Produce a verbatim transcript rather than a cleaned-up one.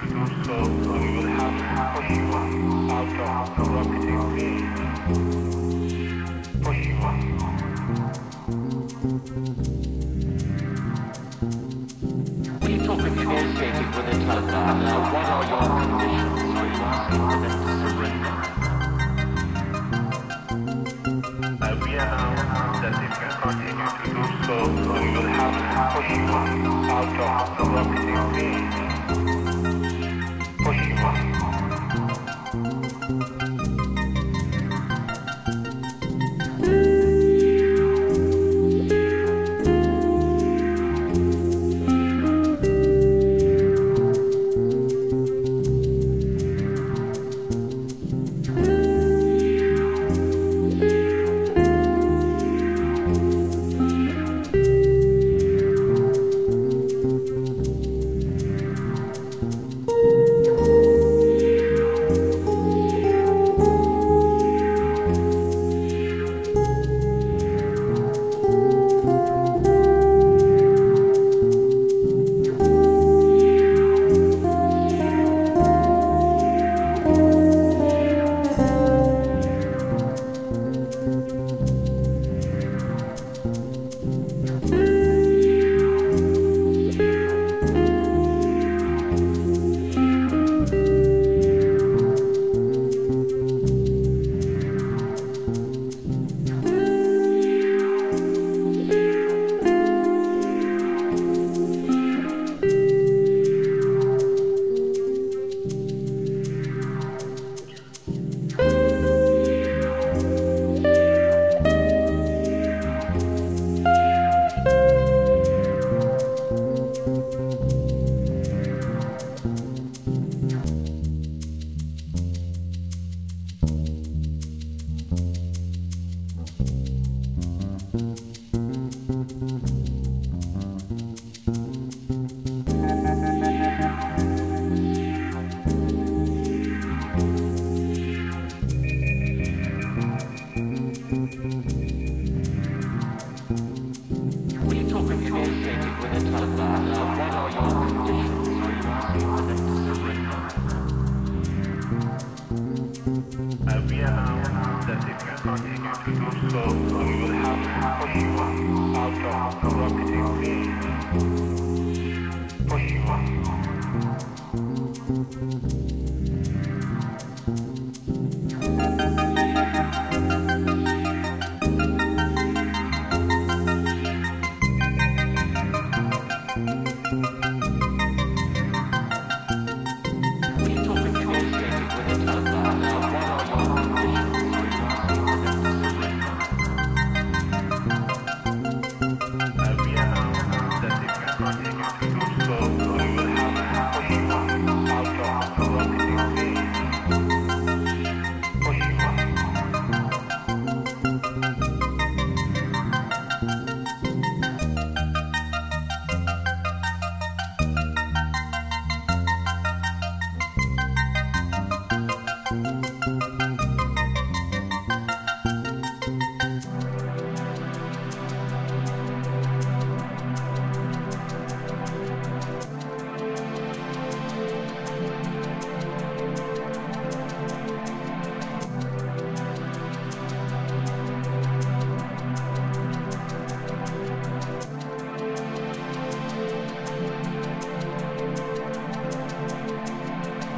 do so, we will have to push you out of the rocketing field. Push you out. When you talk of negotiating with the Taliban, uh, what are your conditions? Are you asking for them to surrender? Uh, we announce that if you continue to do so, we will have to push you out of the rocketing field. Push you out. When you talk of negotiating with the Taliban, uh, what are your conditions? Are you asking for them to surrender? Uh, we announce that if you continue to do so, we will have to push you out of the rocketing field. Push you out. Thank you.